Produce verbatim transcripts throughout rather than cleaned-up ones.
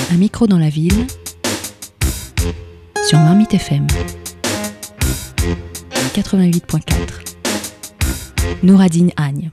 Un micro dans la ville sur Marmite F M quatre-vingt-huit point quatre. Nouradine Agne.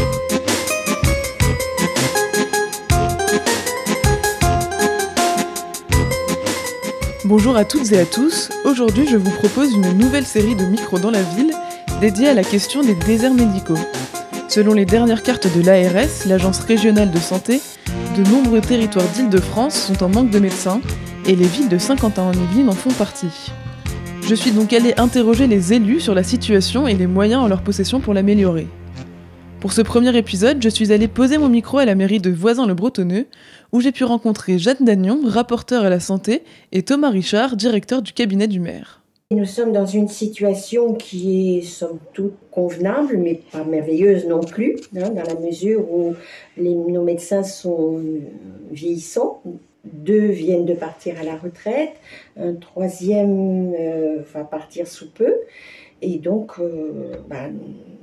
Bonjour à toutes et à tous, aujourd'hui je vous propose une nouvelle série de micros dans la ville dédiée à la question des déserts médicaux. Selon les dernières cartes de l'A R S, l'Agence régionale de santé, de nombreux territoires d'Île-de-France sont en manque de médecins et les villes de Saint-Quentin-en-Yvelines en font partie. Je suis donc allée interroger les élus sur la situation et les moyens en leur possession pour l'améliorer. Pour ce premier épisode, je suis allée poser mon micro à la mairie de Voisins-le-Bretonneux, où j'ai pu rencontrer Jeanne Dagnon, rapporteure à la santé, et Thomas Richard, directeur du cabinet du maire. Nous sommes dans une situation qui est somme toute convenable, mais pas merveilleuse non plus, hein, dans la mesure où les, nos médecins sont vieillissants. Deux viennent de partir à la retraite, un troisième euh, va partir sous peu, et donc euh, bah,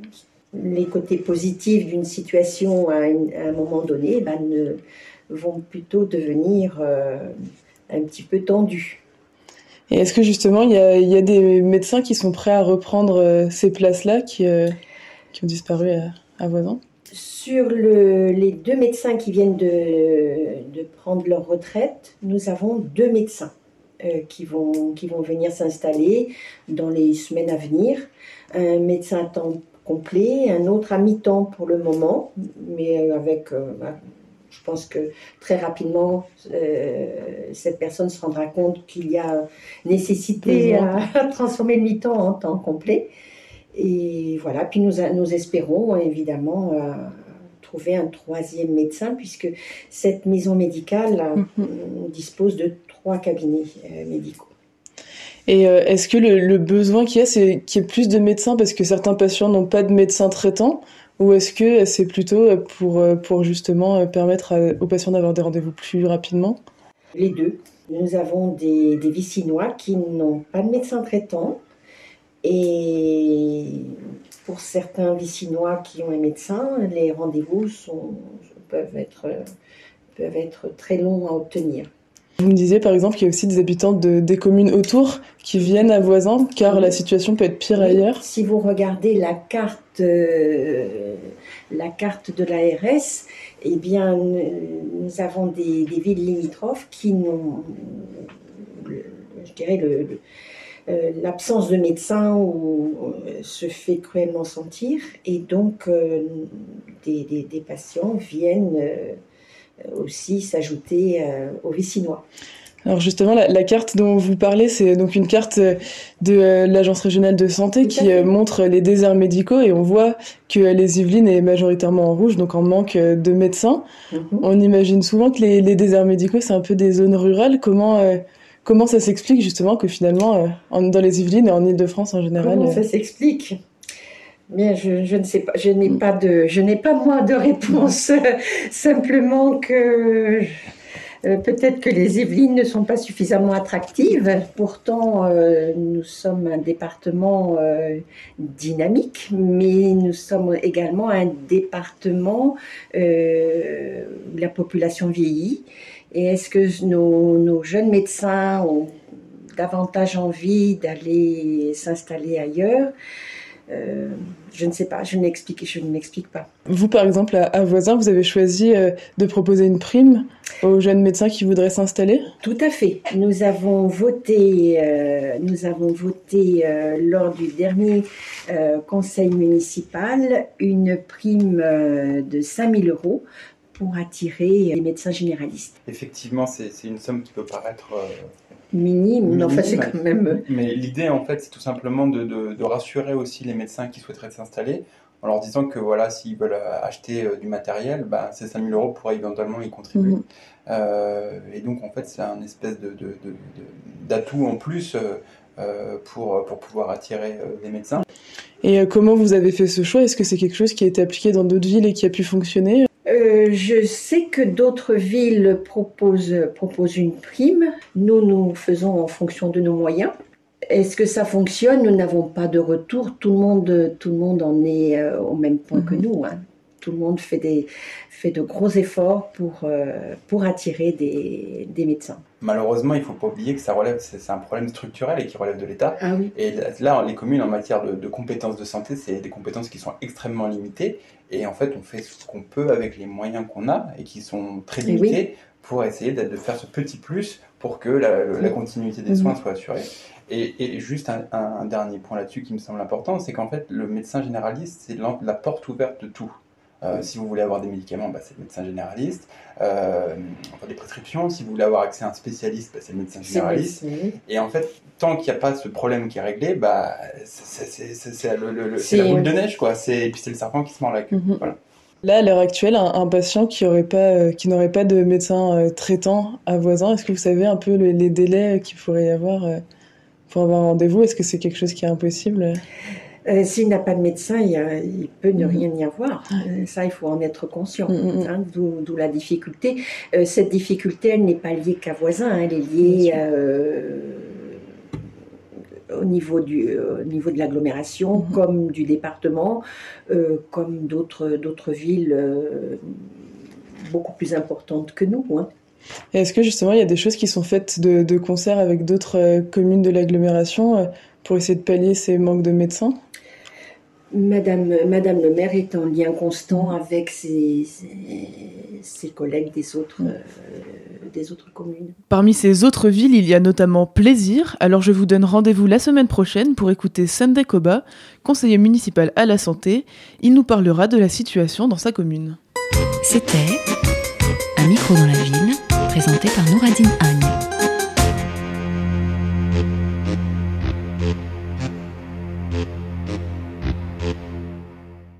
les côtés positifs d'une situation à, une, à un moment donné bah, ne, vont plutôt devenir euh, un petit peu tendus. Et est-ce que justement, il y a, il y a des médecins qui sont prêts à reprendre euh, ces places-là qui, euh, qui ont disparu à, à Voisins ? Sur le, les deux médecins qui viennent de, de prendre leur retraite, nous avons deux médecins euh, qui, vont, qui vont venir s'installer dans les semaines à venir. Un médecin à temps complet, un autre à mi-temps pour le moment, mais avec... Euh, bah, je pense que très rapidement, euh, cette personne se rendra compte qu'il y a nécessité à, à transformer le mi-temps en temps complet. Et voilà, puis nous, nous espérons évidemment euh, trouver un troisième médecin, puisque cette maison médicale mm-hmm. dispose de trois cabinets euh, médicaux. Et euh, est-ce que le, le besoin qu'il y a, c'est qu'il y ait plus de médecins parce que certains patients n'ont pas de médecin traitant ? Ou est-ce que c'est plutôt pour, pour justement permettre à, aux patients d'avoir des rendez-vous plus rapidement ? Les deux. Nous avons des, des Vicinois qui n'ont pas de médecin traitant. Et pour certains Vicinois qui ont un médecin, les rendez-vous sont, peuvent, être, peuvent être très longs à obtenir. Vous me disiez par exemple qu'il y a aussi des habitants de, des communes autour qui viennent à Voisins, car oui. La situation peut être pire oui. ailleurs. Si vous regardez la carte, euh, la carte de l'A R S, eh bien, nous avons des, des villes limitrophes qui n'ont, je dirais, le, le, euh, l'absence de médecins où, euh, se fait cruellement sentir, et donc euh, des, des, des patients viennent... Euh, aussi s'ajouter euh, aux Vicinois. Alors justement, la, la carte dont vous parlez, c'est donc une carte de euh, l'Agence régionale de santé Tout qui euh, montre les déserts médicaux, et on voit que euh, les Yvelines est majoritairement en rouge, donc en manque euh, de médecins. Mm-hmm. On imagine souvent que les, les déserts médicaux, c'est un peu des zones rurales. Comment, euh, comment ça s'explique justement que finalement, euh, en, dans les Yvelines et en Île-de-France en général... Comment ça s'explique ? Bien, je, je ne sais pas, je n'ai pas de, je n'ai pas moi de réponse. Simplement que euh, peut-être que les Yvelines ne sont pas suffisamment attractives. Pourtant, euh, nous sommes un département euh, dynamique, mais nous sommes également un département euh, où la population vieillit. Et est-ce que nos, nos jeunes médecins ont davantage envie d'aller s'installer ailleurs ? Euh, je ne sais pas, je n'explique, je ne m'explique pas. Vous, par exemple, à, à Voisins, vous avez choisi euh, de proposer une prime aux jeunes médecins qui voudraient s'installer ? Tout à fait. Nous avons voté, euh, nous avons voté euh, lors du dernier euh, conseil municipal une prime euh, de cinq mille euros pour attirer les médecins généralistes. Effectivement, c'est, c'est une somme qui peut paraître... Euh... Minime, non, enfin, c'est quand même... Mais l'idée, en fait, c'est tout simplement de, de, de rassurer aussi les médecins qui souhaiteraient s'installer, en leur disant que, voilà, s'ils veulent acheter euh, du matériel, ben, ces cinq mille euros pourraient éventuellement y contribuer. Mmh. Euh, et donc, en fait, c'est un espèce de, de, de, de, d'atout en plus euh, pour, pour pouvoir attirer euh, les médecins. Et euh, comment vous avez fait ce choix ? Est-ce que c'est quelque chose qui a été appliqué dans d'autres villes et qui a pu fonctionner ? Euh, je sais que d'autres villes proposent, proposent une prime. Nous, nous faisons en fonction de nos moyens. Est-ce que ça fonctionne ? Nous n'avons pas de retour. Tout le monde, tout le monde en est euh, au même point mmh. que nous. Hein. tout le monde fait, des, fait de gros efforts pour, euh, pour attirer des, des médecins. Malheureusement, il ne faut pas oublier que ça relève, c'est, c'est un problème structurel et qui relève de l'État. Ah oui. Et là, les communes, en matière de, de compétences de santé, c'est des compétences qui sont extrêmement limitées. Et en fait, on fait ce qu'on peut avec les moyens qu'on a et qui sont très limités oui. pour essayer de, de faire ce petit plus pour que la, la continuité des soins mmh. soit assurée. Et, et juste un, un, un dernier point là-dessus qui me semble important, c'est qu'en fait, le médecin généraliste, c'est la, la porte ouverte de tout. Euh, si vous voulez avoir des médicaments, bah, c'est le médecin généraliste. Euh, enfin, des prescriptions, si vous voulez avoir accès à un spécialiste, bah, c'est le médecin généraliste. C'est et en fait, tant qu'il n'y a pas ce problème qui est réglé, bah, c'est, c'est, c'est, c'est, le, le, c'est... c'est la boule de neige, quoi. C'est... Et puis c'est le serpent qui se mord la queue. Mm-hmm. Voilà. Là, à l'heure actuelle, un, un patient qui, aurait pas, euh, qui n'aurait pas de médecin euh, traitant à voisin, est-ce que vous savez un peu le, les délais qu'il pourrait y avoir euh, pour avoir un rendez-vous? Est-ce que c'est quelque chose qui est impossible? Euh, s'il n'a pas de médecin, il, y a, il peut ne rien y avoir. Euh, ça, il faut en être conscient. Mmh. Hein, d'où, d'où la difficulté. Euh, cette difficulté, elle n'est pas liée qu'à voisin. Hein, elle est liée euh, au, niveau du, euh, au niveau de l'agglomération, mmh. comme du département, euh, comme d'autres, d'autres villes euh, beaucoup plus importantes que nous. Hein. Et est-ce que justement, il y a des choses qui sont faites de, de concert avec d'autres euh, communes de l'agglomération euh, pour essayer de pallier ces manques de médecins? Madame, Madame le maire est en lien constant avec ses, ses, ses collègues des autres, euh, des autres communes. Parmi ces autres villes, il y a notamment Plaisir. Alors je vous donne rendez-vous la semaine prochaine pour écouter Sunday Koba, conseiller municipal à la santé. Il nous parlera de la situation dans sa commune. C'était Un micro dans la ville, présenté par Nouradine Agne.